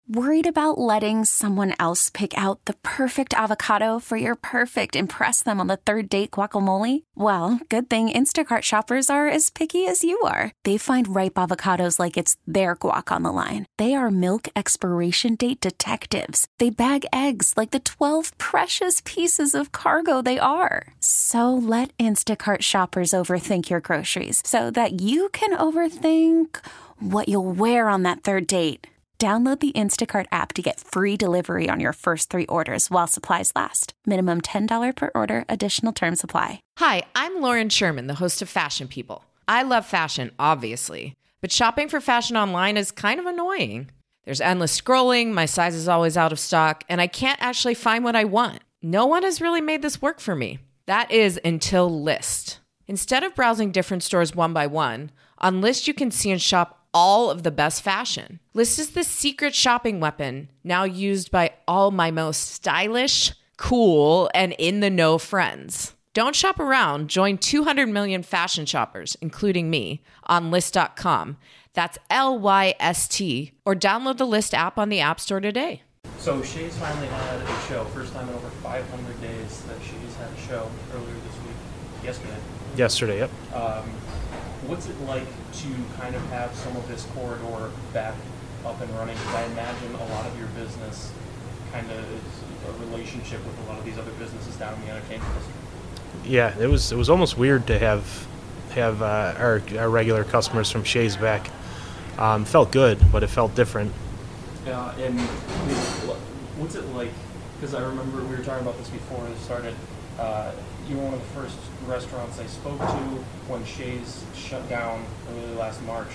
Worried about letting someone else pick out the perfect avocado for your perfect impress them on the third date guacamole? Well, good thing Instacart shoppers are as picky as you are. They find ripe avocados like it's their guac on the line. They are milk expiration date detectives. They bag eggs like the 12 precious pieces of cargo they are. So let Instacart shoppers overthink your groceries so that you can overthink what you'll wear on that third date. Download the Instacart app to get free delivery on your first 3 orders while supplies last. Minimum $10 per order. Additional terms apply. Hi, I'm Lauren Sherman, the host of Fashion People. I love fashion, obviously, but shopping for fashion online is kind of annoying. There's endless scrolling, my size is always out of stock, and I can't actually find what I want. No one has really made this work for me. That is until Lyst. Instead of browsing different stores one by one, on Lyst you can see and shop all of the best fashion. Lyst is the secret shopping weapon now used by all my most stylish, cool, and in-the-know friends. Don't shop around. Join 200 million fashion shoppers, including me, on Lyst.com. That's Lyst, or download the Lyst app on the App Store today. So Shays finally had a show. First time in over 500 days that Shays had a show earlier this week. Yesterday, yep. What's it like to kind of have some of this corridor back up and running? Because I imagine a lot of your business kind of is a relationship with a lot of these other businesses down in the entertainment district. Yeah, it was almost weird to have our regular customers from Shays back. Felt good, but it felt different. Yeah, and what's it like? Because I remember we were talking about this before it started. You were one of the first restaurants I spoke to when Shays shut down early last March.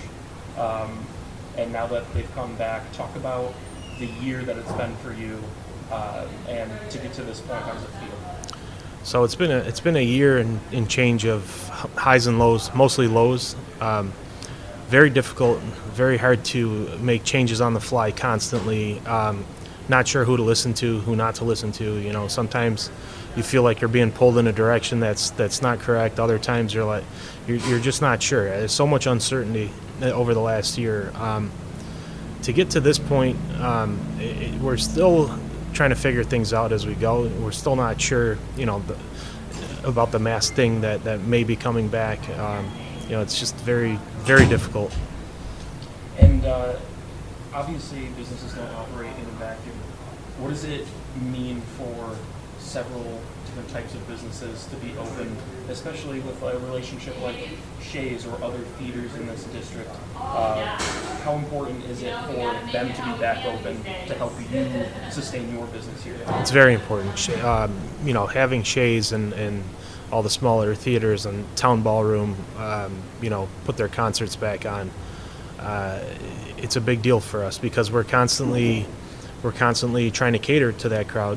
And now that they've come back, talk about the year that it's been for you, and to get to this point, how does it feel? So it's been a year and change of highs and lows, mostly lows. Very difficult, very hard to make changes on the fly constantly. Not sure who to listen to, who not to listen to. You know, sometimes you feel like you're being pulled in a direction that's not correct. Other times you're just not sure. There's so much uncertainty over the last year. To get to this point, we're still trying to figure things out as we go. We're still not sure, about the mask thing that may be coming back. It's just very, very difficult. And obviously, businesses don't operate in a vacuum. What does it mean for several different types of businesses to be open, especially with a relationship like Shays or other theaters in this district? How important is it for them to be back open to help you sustain your business here? It's very important. Having Shays and all the smaller theaters and Town Ballroom, put their concerts back on. It's a big deal for us because we're constantly trying to cater to that crowd.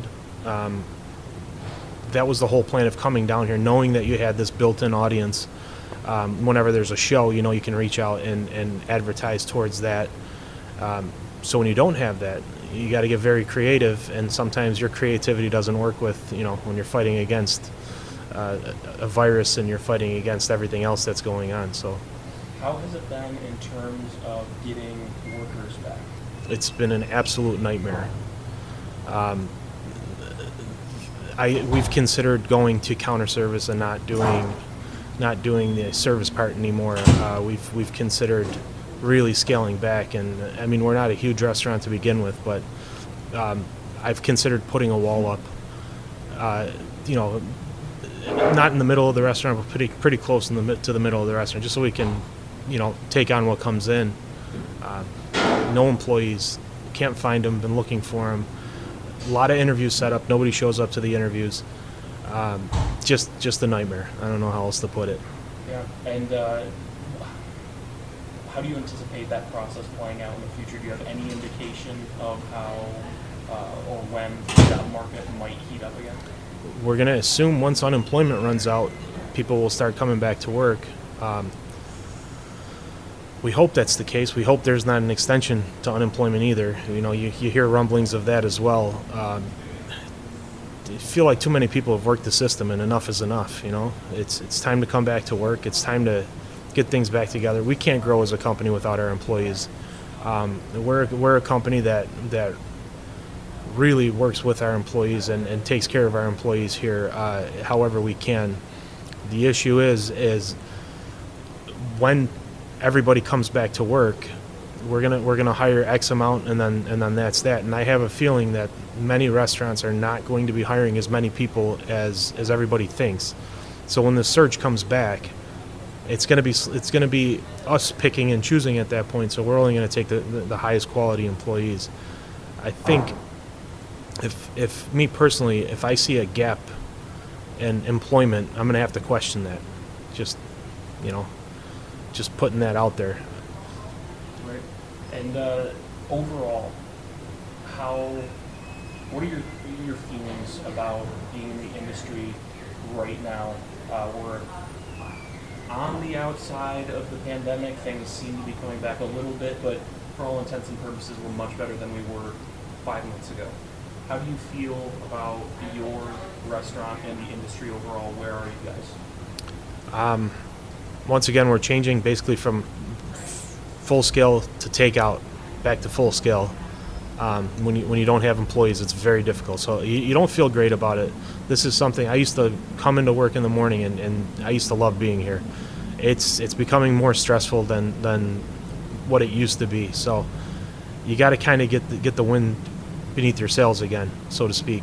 That was the whole plan of coming down here, knowing that you had this built-in audience. Whenever there's a show, you can reach out and advertise towards that. So when you don't have that, you got to get very creative, and sometimes your creativity doesn't work with, when you're fighting against a virus and you're fighting against everything else that's going on. So, how has it been in terms of getting workers back? It's been an absolute nightmare. We've considered going to counter service and not doing the service part anymore. We've considered really scaling back, and I mean, we're not a huge restaurant to begin with, but I've considered putting a wall up. Not in the middle of the restaurant, but pretty close to the middle of the restaurant, just so we can, take on what comes in. No employees, can't find them. Been looking for them. A lot of interviews set up. Nobody shows up to the interviews. Just a nightmare. I don't know how else to put it. Yeah, and how do you anticipate that process playing out in the future? Do you have any indication of how or when that market might heat up again? We're going to assume once unemployment runs out, people will start coming back to work. We hope that's the case. We hope there's not an extension to unemployment either. You hear rumblings of that as well. I feel like too many people have worked the system, and enough is enough. It's time to come back to work. It's time to get things back together. We can't grow as a company without our employees. We're a company that really works with our employees and takes care of our employees here however we can. The issue is when everybody comes back to work, we're gonna hire X amount and then that's that. And I have a feeling that many restaurants are not going to be hiring as many people as everybody thinks. So when the surge comes back, it's gonna be us picking and choosing at that point. So we're only gonna take the highest quality employees. I think if me personally, if I see a gap in employment, I'm gonna have to question that. Just putting that out there. Right. And overall, what are your feelings about being in the industry right now? We're on the outside of the pandemic. Things seem to be coming back a little bit, but for all intents and purposes, we're much better than we were 5 months ago. How do you feel about your restaurant and the industry overall? Where are you guys? Once again, we're changing basically from full scale to takeout back to full scale. When you don't have employees, it's very difficult. So you don't feel great about it. This is something I used to come into work in the morning and I used to love being here. It's becoming more stressful than what it used to be. So you got to kind of get the wind beneath your sails again, so to speak.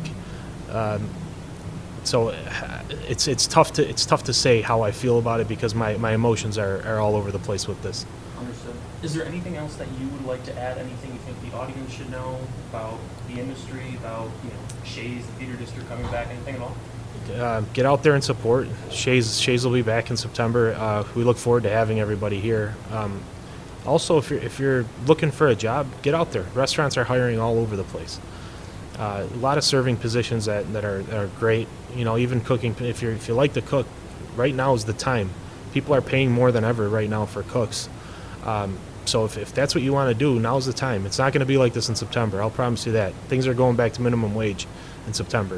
So it's tough to say how I feel about it because my emotions are all over the place with this. Understood. Is there anything else that you would like to add? Anything you think the audience should know about the industry, about Shays, the theater district coming back? Anything at all? Get out there and support. Shays will be back in September. We look forward to having everybody here. Also, if you're looking for a job, get out there. Restaurants are hiring all over the place. A lot of serving positions that are great. Even cooking. If you like to cook, right now is the time. People are paying more than ever right now for cooks. So if that's what you want to do, now's the time. It's not going to be like this in September. I'll promise you that. Things are going back to minimum wage in September.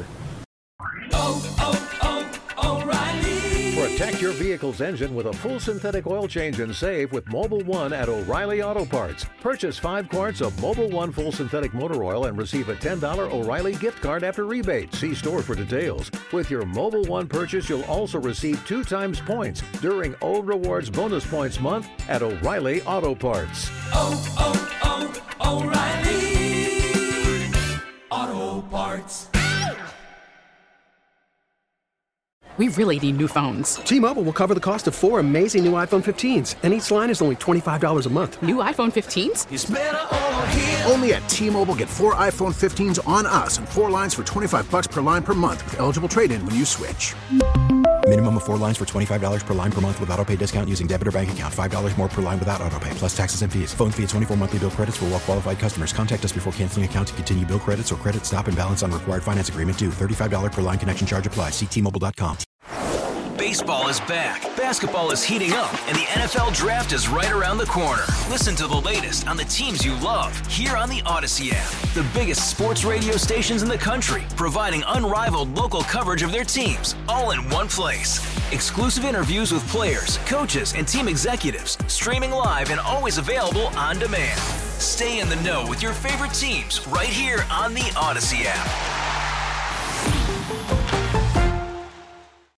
Protect your vehicle's engine with a full synthetic oil change and save with Mobil 1 at O'Reilly Auto Parts. Purchase 5 quarts of Mobil 1 full synthetic motor oil and receive a $10 O'Reilly gift card after rebate. See store for details. With your Mobil 1 purchase, you'll also receive 2 times points during O Rewards Bonus Points Month at O'Reilly Auto Parts. O'Reilly Auto Parts. We really need new phones. T-Mobile will cover the cost of 4 amazing new iPhone 15s, and each line is only $25 a month. New iPhone 15s? It's better over here. Only at T-Mobile, get 4 iPhone 15s on us and 4 lines for $25 per line per month with eligible trade-in when you switch. Minimum of 4 lines for $25 per line per month with autopay discount using debit or bank account. $5 more per line without autopay, plus taxes and fees. Phone fee at 24 monthly bill credits for well-qualified customers. Contact us before canceling account to continue bill credits or credit stop and balance on required finance agreement due. $35 per line connection charge applies. See T-Mobile.com. Baseball is back, basketball is heating up, and the NFL Draft is right around the corner. Listen to the latest on the teams you love here on the Odyssey app. The biggest sports radio stations in the country, providing unrivaled local coverage of their teams, all in one place. Exclusive interviews with players, coaches, and team executives, streaming live and always available on demand. Stay in the know with your favorite teams right here on the Odyssey app.